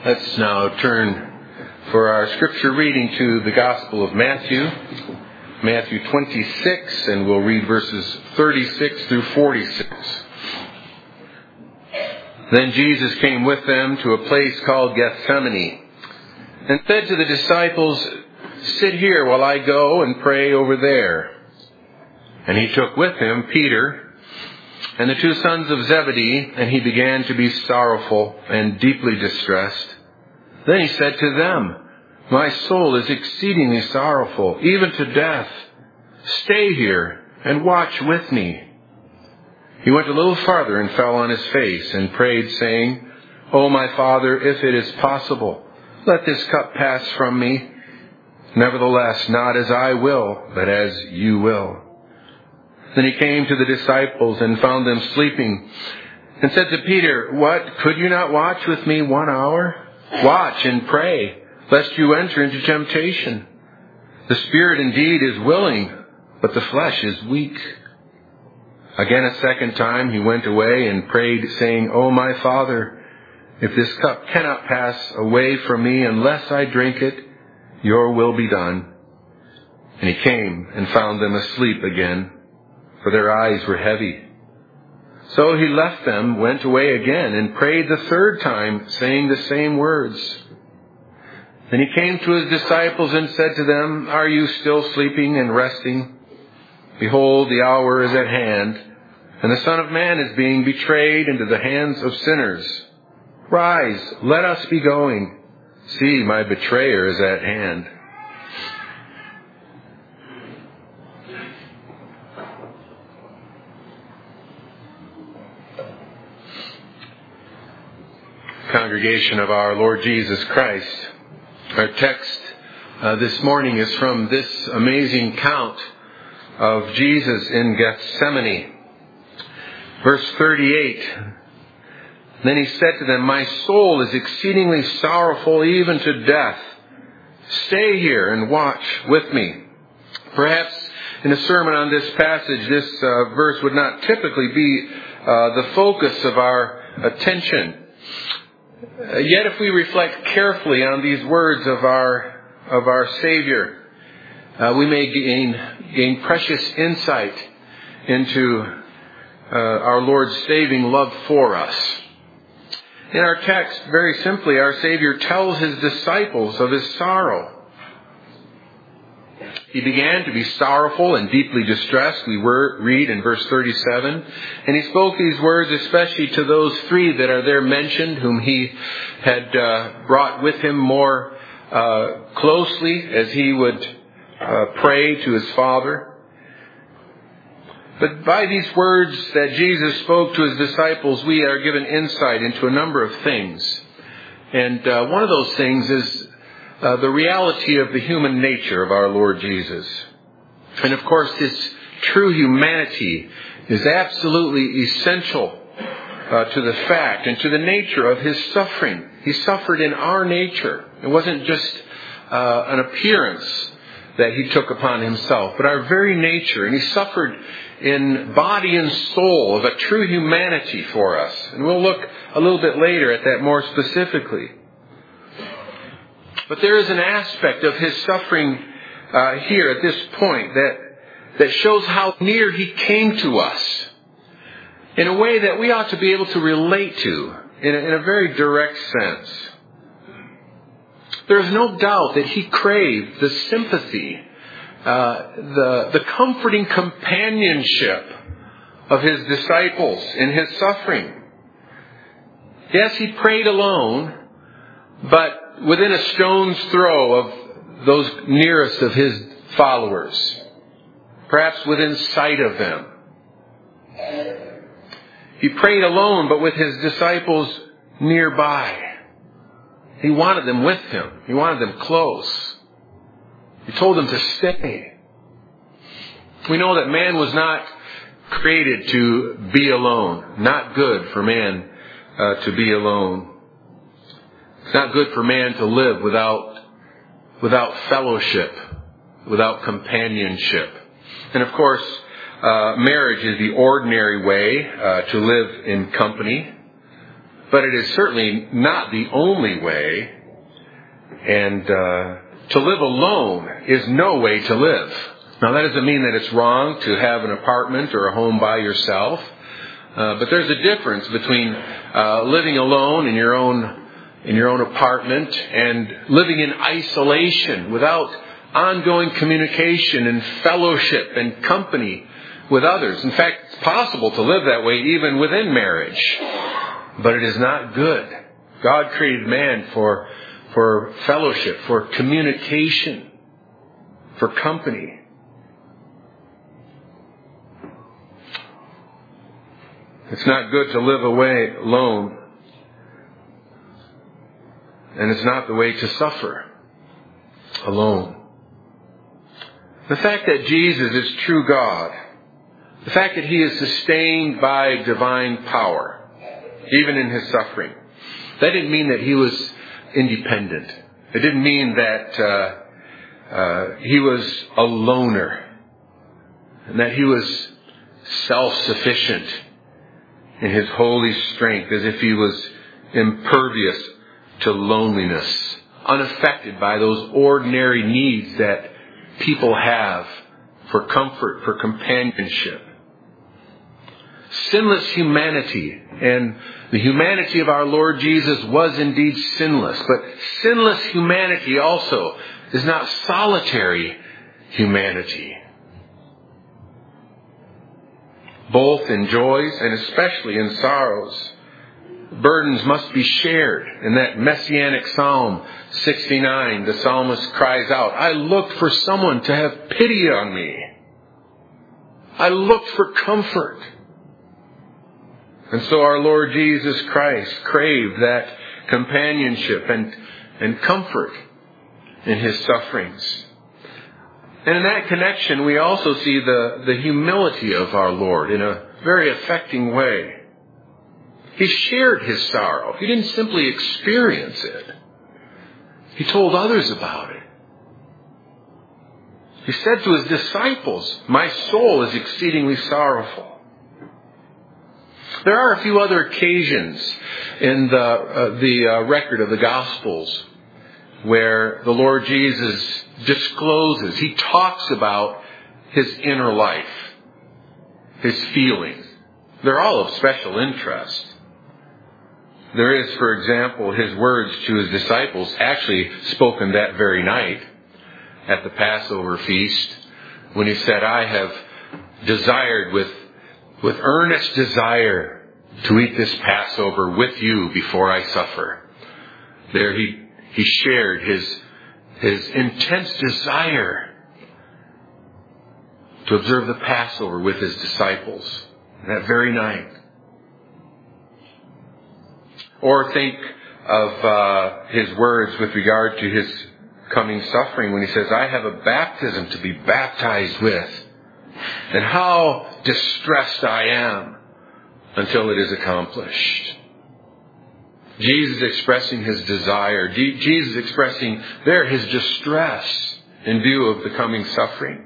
Let's now turn for our scripture reading to the Gospel of Matthew 26, and we'll read verses 36 through 46. Then Jesus came with them to a place called Gethsemane, and said to the disciples, "Sit here while I go and pray over there." And he took with him Peter and the two sons of Zebedee, and he began to be sorrowful and deeply distressed. Then he said to them, "My soul is exceedingly sorrowful, even to death. Stay here and watch with me." He went a little farther and fell on his face and prayed, saying, "O my Father, if it is possible, let this cup pass from me. Nevertheless, not as I will, but as you will." Then he came to the disciples and found them sleeping, and said to Peter, "What, could you not watch with me 1 hour? Watch and pray, lest you enter into temptation. The spirit indeed is willing, but the flesh is weak." Again a second time he went away and prayed, saying, "O my Father, if this cup cannot pass away from me unless I drink it, your will be done." And he came and found them asleep again, for their eyes were heavy. So he left them, went away again, and prayed the third time, saying the same words. Then he came to his disciples and said to them, "Are you still sleeping and resting? Behold, the hour is at hand, and the Son of Man is being betrayed into the hands of sinners. Rise, let us be going. See, my betrayer is at hand." Congregation of our Lord Jesus Christ, our text this morning is from this amazing count of Jesus in Gethsemane. Verse 38, "Then he said to them, 'My soul is exceedingly sorrowful, even to death. Stay here and watch with me.'" Perhaps in a sermon on this passage, this verse would not typically be the focus of our attention. Yet if we reflect carefully on these words of our Savior, we may gain precious insight into our Lord's saving love for us. In our text, very simply, our Savior tells his disciples of his sorrow. He began to be sorrowful and deeply distressed, we read in verse 37. And he spoke these words especially to those three that are there mentioned, whom he had brought with him more closely as he would pray to his Father. But by these words that Jesus spoke to his disciples, we are given insight into a number of things. And one of those things is the reality of the human nature of our Lord Jesus. And of course, his true humanity is absolutely essential to the fact and to the nature of his suffering. He suffered in our nature. It wasn't just an appearance that he took upon himself, but our very nature. And he suffered in body and soul of a true humanity for us. And we'll look a little bit later at that more specifically. But there is an aspect of his suffering here at this point that shows how near he came to us in a way that we ought to be able to relate to in a very direct sense. There is no doubt that he craved the sympathy, the comforting companionship of his disciples in his suffering. Yes, he prayed alone, but within a stone's throw of those nearest of his followers, perhaps within sight of them. He prayed alone, but with his disciples nearby. He wanted them with him. He wanted them close. He told them to stay. We know that man was not created to be alone. Not good for man to be alone. It's not good for man to live without fellowship, without companionship. And of course, marriage is the ordinary way to live in company. but it is certainly not the only way. And to live alone is no way to live. Now, that doesn't mean that it's wrong to have an apartment or a home by yourself. But there's a difference between living alone in your own apartment and living in isolation without ongoing communication and fellowship and company with others. In fact, it's possible to live that way even within marriage. But it is not good. God created man for fellowship, for communication, for company. It's not good to live away alone. And it's not the way to suffer alone. The fact that Jesus is true God, the fact that He is sustained by divine power, even in His suffering, that didn't mean that He was independent. It didn't mean that He was a loner and that He was self-sufficient in His holy strength, as if He was impervious to loneliness, unaffected by those ordinary needs that people have for comfort, for companionship. Sinless humanity, and the humanity of our Lord Jesus was indeed sinless, but sinless humanity also is not solitary humanity. Both in joys and especially in sorrows, burdens must be shared. In that messianic Psalm 69, the psalmist cries out, "I looked for someone to have pity on me. I looked for comfort." And so our Lord Jesus Christ craved that companionship and comfort in His sufferings. And in that connection, we also see the humility of our Lord in a very affecting way. He shared His sorrow. He didn't simply experience it. He told others about it. He said to His disciples, "My soul is exceedingly sorrowful." There are a few other occasions in the record of the Gospels where the Lord Jesus discloses, He talks about His inner life, His feelings. They're all of special interest. There is, for example, His words to His disciples, actually spoken that very night at the Passover feast, when He said, "I have desired with earnest desire to eat this Passover with you before I suffer." There He shared His intense desire to observe the Passover with His disciples that very night. Or think of His words with regard to His coming suffering when He says, "I have a baptism to be baptized with, and how distressed I am until it is accomplished." Jesus expressing His desire, Jesus expressing there His distress in view of the coming suffering.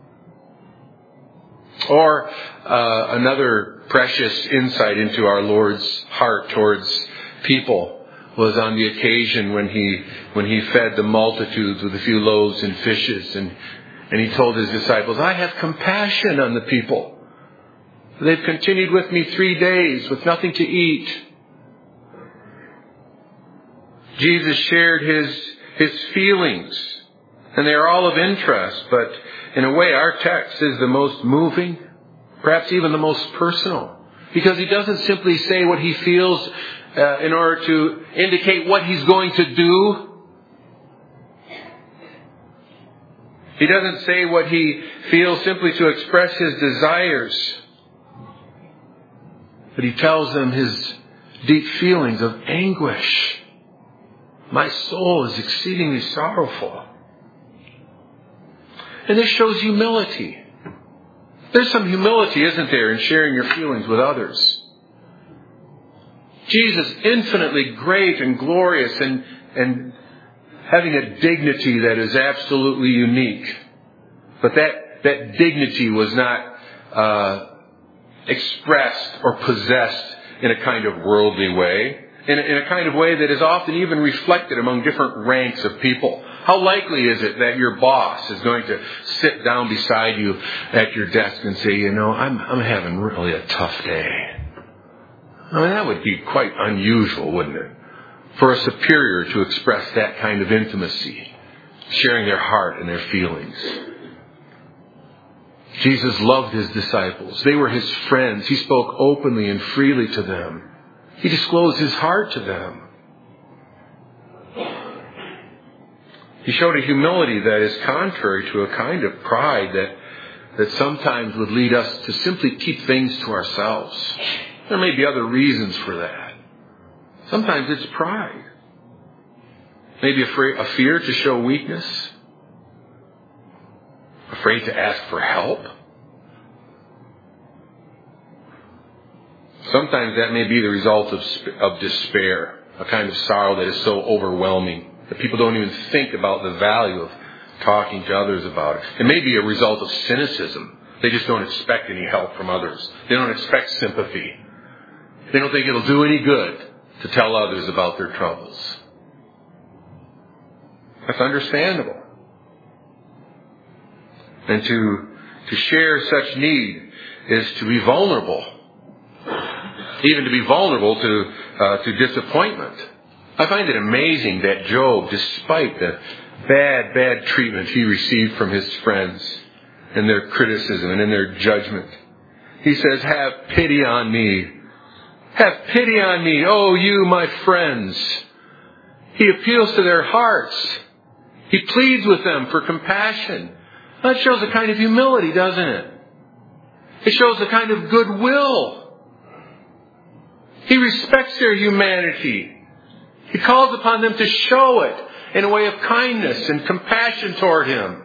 Or another precious insight into our Lord's heart towards people was on the occasion when he fed the multitudes with a few loaves and fishes, and He told His disciples, "I have compassion on the people. They've continued with me 3 days with nothing to eat." Jesus shared His feelings, and they are all of interest, but in a way our text is the most moving, perhaps even the most personal, because He doesn't simply say what He feels in order to indicate what He's going to do. He doesn't say what He feels simply to express His desires, but He tells them His deep feelings of anguish. "My soul is exceedingly sorrowful." And this shows humility. There's some humility, isn't there, in sharing your feelings with others. Jesus, infinitely great and glorious and having a dignity that is absolutely unique. But that dignity was not expressed or possessed in a kind of worldly way. in a kind of way that is often even reflected among different ranks of people. How likely is it that your boss is going to sit down beside you at your desk and say, I'm having really a tough day? I mean, that would be quite unusual, wouldn't it? For a superior to express that kind of intimacy, sharing their heart and their feelings. Jesus loved his disciples. They were his friends. He spoke openly and freely to them. He disclosed his heart to them. He showed a humility that is contrary to a kind of pride that sometimes would lead us to simply keep things to ourselves. There may be other reasons for that. Sometimes it's pride. Maybe a fear to show weakness. Afraid to ask for help. Sometimes that may be the result of despair, a kind of sorrow that is so overwhelming that people don't even think about the value of talking to others about it. It may be a result of cynicism. They just don't expect any help from others. They don't expect sympathy. They don't think it'll do any good to tell others about their troubles. That's understandable. And to share such need is to be vulnerable. Even to be vulnerable to disappointment. I find it amazing that Job, despite the bad treatment he received from his friends and their criticism and in their judgment, he says, "Have pity on me. Have pity on me, oh you, my friends." He appeals to their hearts. He pleads with them for compassion. That shows a kind of humility, doesn't it? It shows a kind of goodwill. He respects their humanity. He calls upon them to show it in a way of kindness and compassion toward him.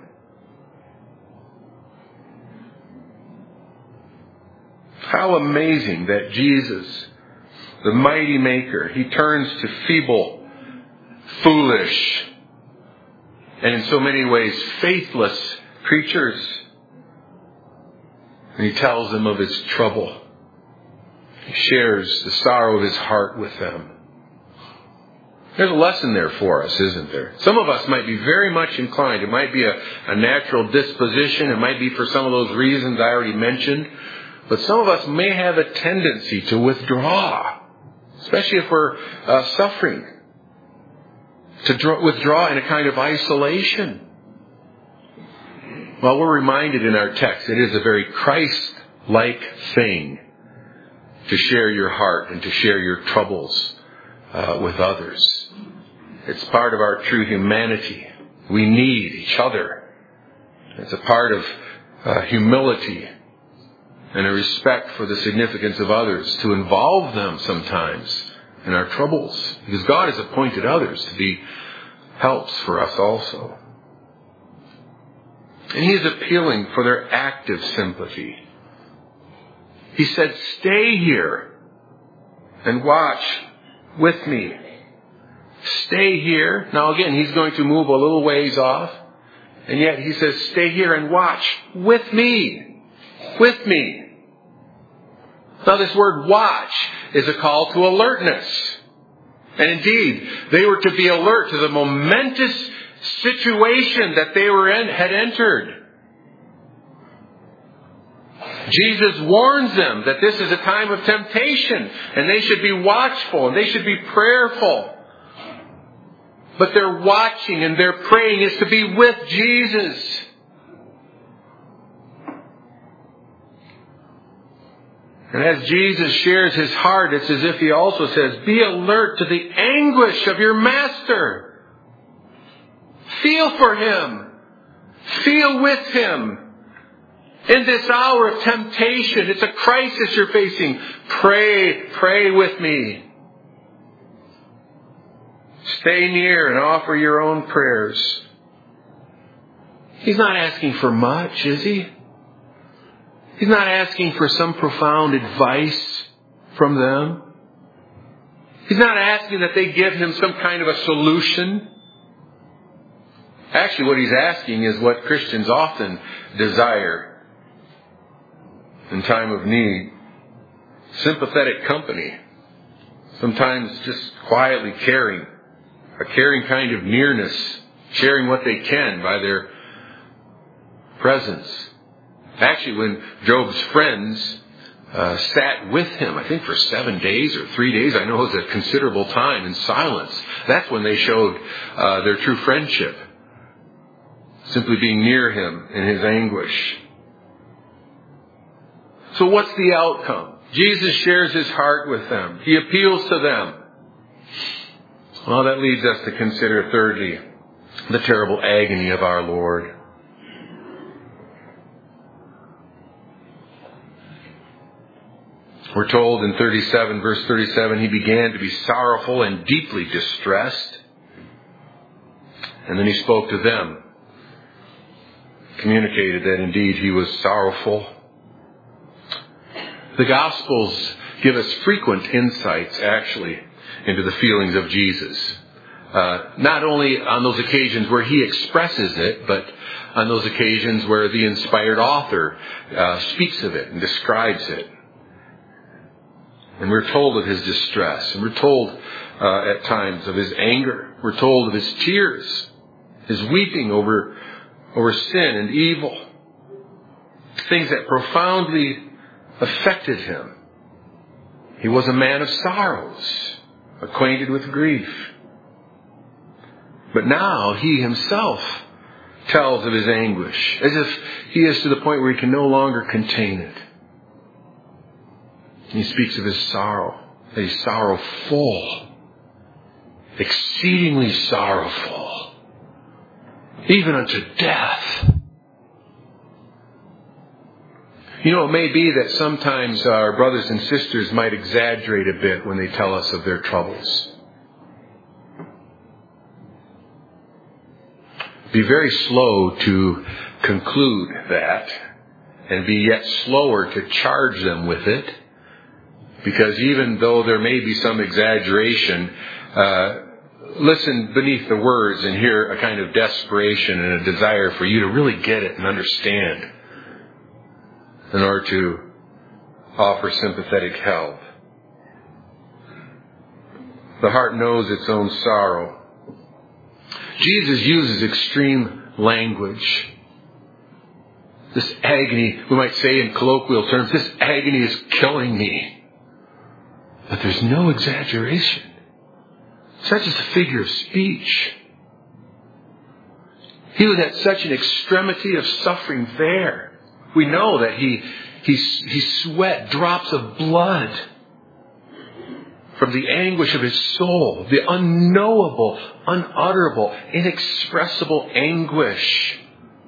How amazing that Jesus, the mighty maker, he turns to feeble, foolish, and in so many ways faithless creatures. And he tells them of his trouble. He shares the sorrow of his heart with them. There's a lesson there for us, isn't there? Some of us might be very much inclined. It might be a natural disposition. It might be for some of those reasons I already mentioned. But some of us may have a tendency to withdraw, especially if we're suffering, to withdraw in a kind of isolation. Well, we're reminded in our text it is a very Christ-like thing to share your heart and to share your troubles with others. It's part of our true humanity. We need each other. It's a part of humility and a respect for the significance of others, to involve them sometimes in our troubles, because God has appointed others to be helps for us also. And he is appealing for their active sympathy. He said, "Stay here and watch with me." Stay here. Now again, he's going to move a little ways off. And yet he says, "Stay here and watch with me." With me. Now this word watch is a call to alertness. And indeed, they were to be alert to the momentous situation that they had entered. Jesus warns them that this is a time of temptation and they should be watchful and they should be prayerful. But their watching and their praying is to be with Jesus. And as Jesus shares his heart, it's as if he also says, "Be alert to the anguish of your master. Feel for him. Feel with him. In this hour of temptation, it's a crisis you're facing. Pray with me. Stay near and offer your own prayers." He's not asking for much, is he? He's not asking for some profound advice from them. He's not asking that they give him some kind of a solution. Actually, what he's asking is what Christians often desire in time of need: sympathetic company, Sometimes just quietly caring, a caring kind of nearness, sharing what they can by their presence. Actually, when Job's friends sat with him, I think for 7 days or 3 days, I know it was a considerable time in silence. That's when they showed their true friendship. Simply being near him in his anguish. So what's the outcome? Jesus shares his heart with them. He appeals to them. Well, that leads us to consider, thirdly, the terrible agony of our Lord. We're told in verse 37, he began to be sorrowful and deeply distressed. And then he spoke to them, communicated that indeed he was sorrowful. The Gospels give us frequent insights, actually, into the feelings of Jesus. Not only on those occasions where he expresses it, but on those occasions where the inspired author speaks of it and describes it. And we're told of his distress. And we're told at times of his anger. We're told of his tears, his weeping over sin and evil. Things that profoundly affected him. He was a man of sorrows, acquainted with grief. But now he himself tells of his anguish, as if he is to the point where he can no longer contain it. He speaks of his sorrow, that he's sorrowful, exceedingly sorrowful, even unto death. You know, it may be that sometimes our brothers and sisters might exaggerate a bit when they tell us of their troubles. Be very slow to conclude that, and be yet slower to charge them with it. Because even though there may be some exaggeration, listen beneath the words and hear a kind of desperation and a desire for you to really get it and understand in order to offer sympathetic help. The heart knows its own sorrow. Jesus uses extreme language. This agony, we might say in colloquial terms, this agony is killing me. But there's no exaggeration. Such is a figure of speech. He was at such an extremity of suffering there. We know that he sweat drops of blood from the anguish of his soul, the unknowable, unutterable, inexpressible anguish.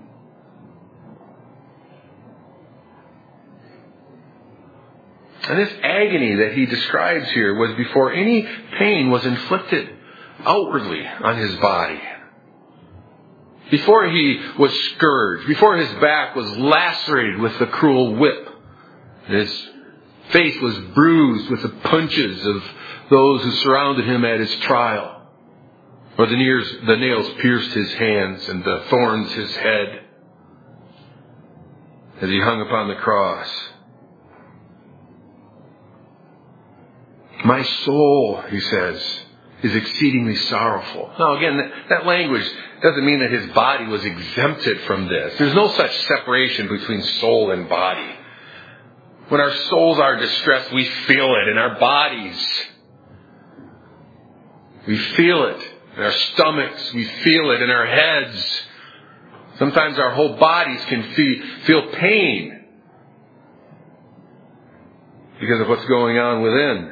And this agony that he describes here was before any pain was inflicted outwardly on his body. Before he was scourged, before his back was lacerated with the cruel whip, his face was bruised with the punches of those who surrounded him at his trial, or the nails pierced his hands and the thorns his head as he hung upon the cross. My soul, he says, is exceedingly sorrowful. Now again, that language doesn't mean that his body was exempted from this. There's no such separation between soul and body. When our souls are distressed, we feel it in our bodies. We feel it in our stomachs. We feel it in our heads. Sometimes our whole bodies can feel pain because of what's going on within.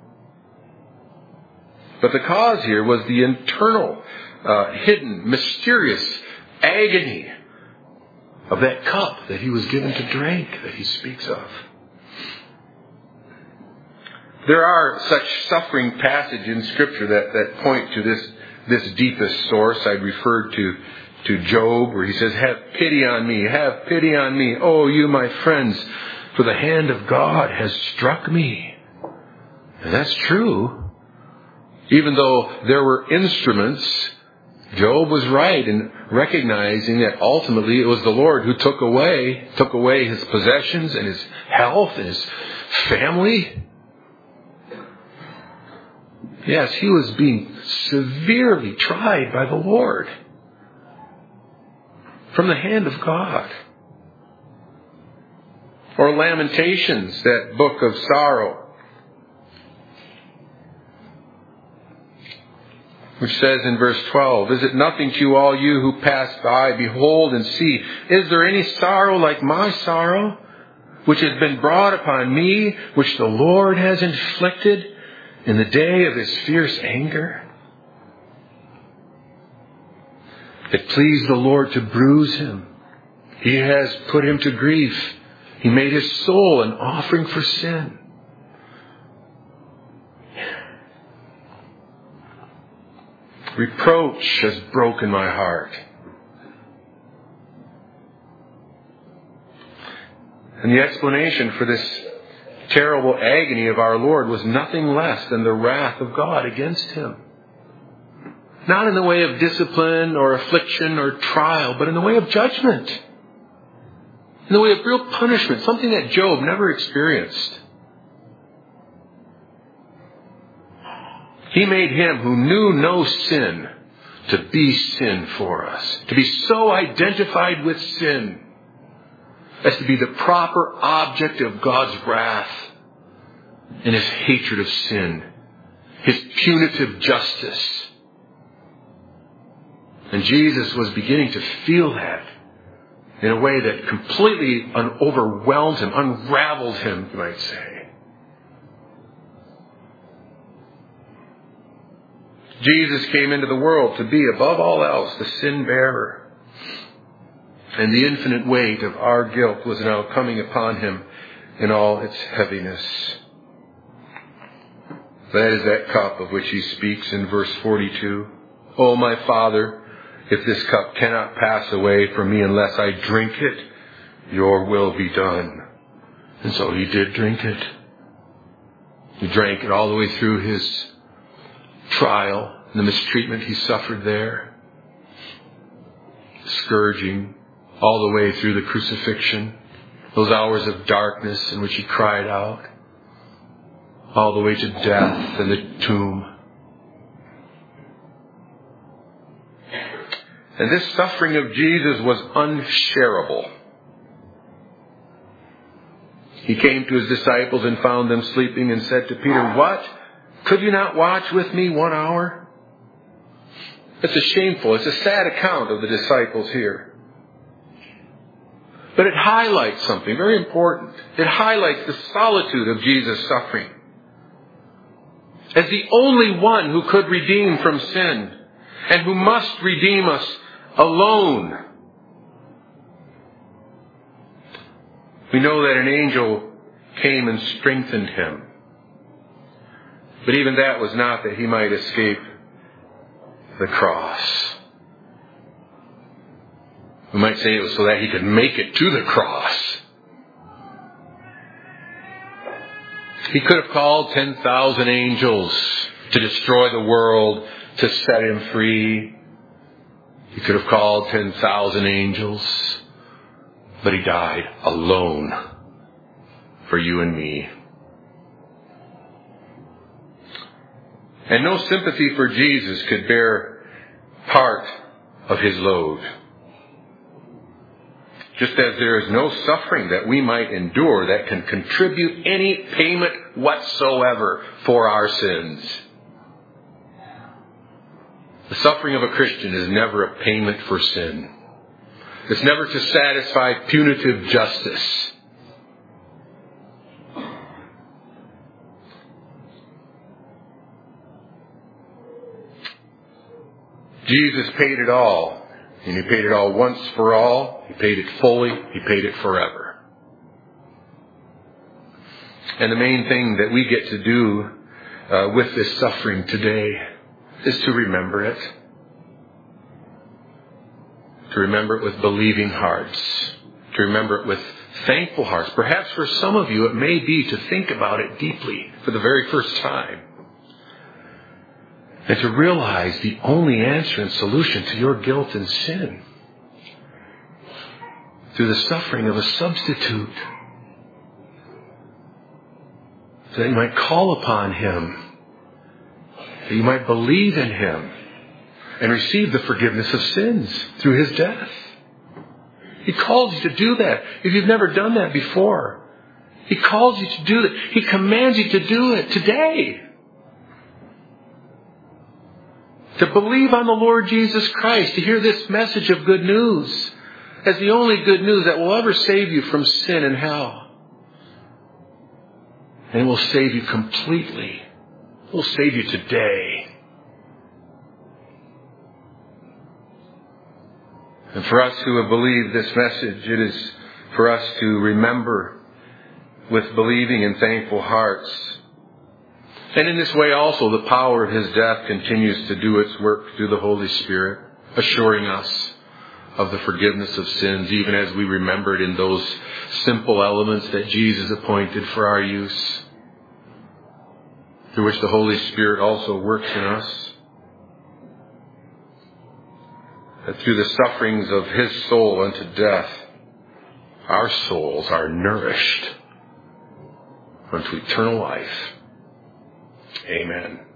But the cause here was the internal, hidden, mysterious agony of that cup that he was given to drink, that he speaks of. There are such suffering passages in Scripture that point to this deepest source. I referred to Job, where he says, "Have pity on me, have pity on me, oh you my friends, for the hand of God has struck me." And that's true. Even though there were instruments, Job was right in recognizing that ultimately it was the Lord who took away his possessions and his health and his family. Yes, he was being severely tried by the Lord from the hand of God. Or Lamentations, that book of sorrow, which says in verse 12, "Is it nothing to you, all you who pass by? Behold and see. Is there any sorrow like my sorrow, which has been brought upon me, which the Lord has inflicted in the day of his fierce anger? It pleased the Lord to bruise him. He has put him to grief. He made his soul an offering for sin." Reproach has broken my heart. And the explanation for this terrible agony of our Lord was nothing less than the wrath of God against him. Not in the way of discipline or affliction or trial, but in the way of judgment. In the way of real punishment, something that Job never experienced. He made him who knew no sin to be sin for us. To be so identified with sin as to be the proper object of God's wrath and his hatred of sin. His punitive justice. And Jesus was beginning to feel that in a way that completely overwhelmed him, unraveled him, you might say. Jesus came into the world to be, above all else, the sin bearer. And the infinite weight of our guilt was now coming upon him in all its heaviness. That is that cup of which he speaks in verse 42. "Oh, my Father, if this cup cannot pass away from me unless I drink it, your will be done." And so he did drink it. He drank it all the way through his trial and the mistreatment he suffered there. Scourging all the way through the crucifixion. Those hours of darkness in which he cried out. All the way to death and the tomb. And this suffering of Jesus was unshareable. He came to his disciples and found them sleeping and said to Peter, "What? Could you not watch with me 1 hour?" It's a sad account of the disciples here. But it highlights something very important. It highlights the solitude of Jesus' suffering. As the only one who could redeem from sin and who must redeem us alone. We know that an angel came and strengthened him. But even that was not that he might escape the cross. We might say it was so that he could make it to the cross. He could have called 10,000 angels to destroy the world, to set him free. He could have called 10,000 angels, but he died alone for you and me. And no sympathy for Jesus could bear part of his load. Just as there is no suffering that we might endure that can contribute any payment whatsoever for our sins. The suffering of a Christian is never a payment for sin. It's never to satisfy punitive justice. Jesus paid it all. And he paid it all once for all. He paid it fully. He paid it forever. And the main thing that we get to do with this suffering today is to remember it. To remember it with believing hearts. To remember it with thankful hearts. Perhaps for some of you it may be to think about it deeply for the very first time. And to realize the only answer and solution to your guilt and sin through the suffering of a substitute. So that you might call upon him that you might believe in Him and receive the forgiveness of sins through His death. He calls you to do that if you've never done that before. He calls you to do that. He commands you to do it today. To believe on the Lord Jesus Christ, to hear this message of good news as the only good news that will ever save you from sin and hell. And it will save you completely. It will save you today. And for us who have believed this message, it is for us to remember with believing and thankful hearts. And in this way also, the power of His death continues to do its work through the Holy Spirit, assuring us of the forgiveness of sins, even as we remember it in those simple elements that Jesus appointed for our use, through which the Holy Spirit also works in us. That through the sufferings of His soul unto death, our souls are nourished unto eternal life. Amen.